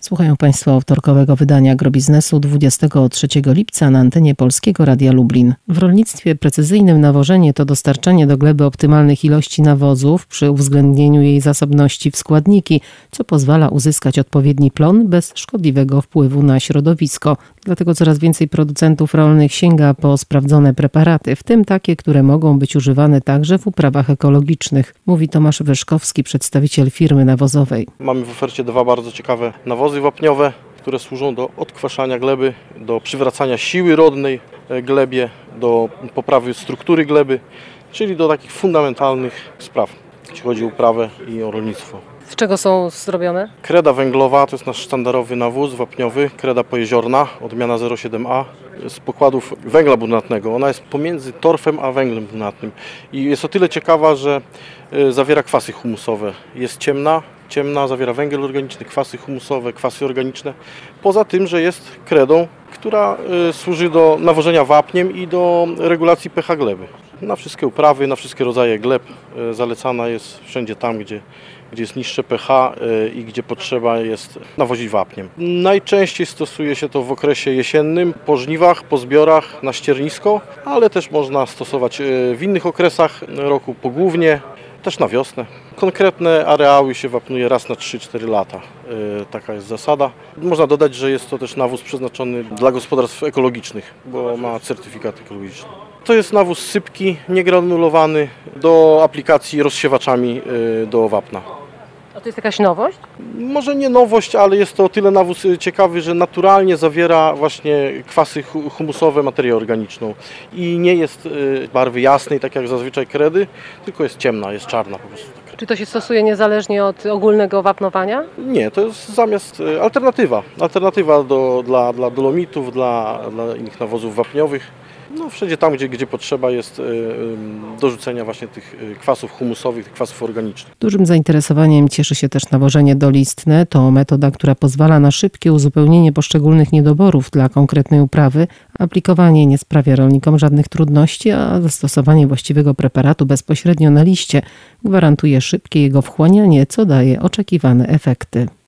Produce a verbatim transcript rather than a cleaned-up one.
Słuchają Państwo wtorkowego wydania Agrobiznesu dwudziestego trzeciego lipca na antenie Polskiego Radia Lublin. W rolnictwie precyzyjnym nawożenie to dostarczanie do gleby optymalnych ilości nawozów przy uwzględnieniu jej zasobności w składniki, co pozwala uzyskać odpowiedni plon bez szkodliwego wpływu na środowisko. Dlatego coraz więcej producentów rolnych sięga po sprawdzone preparaty, w tym takie, które mogą być używane także w uprawach ekologicznych, mówi Tomasz Wyszkowski, przedstawiciel firmy nawozowej. Mamy w ofercie dwa bardzo ciekawe nawozy wapniowe, które służą do odkwaszania gleby, do przywracania siły rodnej glebie, do poprawy struktury gleby, czyli do takich fundamentalnych spraw, jeśli chodzi o uprawę i o rolnictwo. Z czego są zrobione? Kreda węglowa to jest nasz sztandarowy nawóz wapniowy, kreda pojeziorna, odmiana zero siedem A, z pokładów węgla brunatnego. Ona jest pomiędzy torfem a węglem brunatnym i jest o tyle ciekawa, że zawiera kwasy humusowe. Jest ciemna, ciemna, zawiera węgiel organiczny, kwasy humusowe, kwasy organiczne. Poza tym, że jest kredą, która służy do nawożenia wapniem i do regulacji pH gleby. Na wszystkie uprawy, na wszystkie rodzaje gleb zalecana jest wszędzie tam, gdzie, gdzie jest niższe pH i gdzie potrzeba jest nawozić wapniem. Najczęściej stosuje się to w okresie jesiennym, po żniwach, po zbiorach na ściernisko, ale też można stosować w innych okresach roku pogłównie, też na wiosnę. Konkretne areały się wapnuje raz na trzy cztery lata. Taka jest zasada. Można dodać, że jest to też nawóz przeznaczony dla gospodarstw ekologicznych, bo ma certyfikat ekologiczny. To jest nawóz sypki, niegranulowany, do aplikacji rozsiewaczami do wapna. A to jest jakaś nowość? Może nie nowość, ale jest to o tyle nawóz ciekawy, że naturalnie zawiera właśnie kwasy humusowe, materię organiczną i nie jest barwy jasnej, tak jak zazwyczaj kredy, tylko jest ciemna, jest czarna po prostu. Czy to się stosuje niezależnie od ogólnego wapnowania? Nie, to jest zamiast alternatywa. Alternatywa do, dla, dla dolomitów, dla, dla innych nawozów wapniowych. No, wszędzie tam, gdzie, gdzie potrzeba jest do rzucenia właśnie tych kwasów humusowych, tych kwasów organicznych. Dużym zainteresowaniem cieszy się też nawożenie dolistne. To metoda, która pozwala na szybkie uzupełnienie poszczególnych niedoborów dla konkretnej uprawy. Aplikowanie nie sprawia rolnikom żadnych trudności, a zastosowanie właściwego preparatu bezpośrednio na liście gwarantuje szybkie jego wchłanianie, co daje oczekiwane efekty.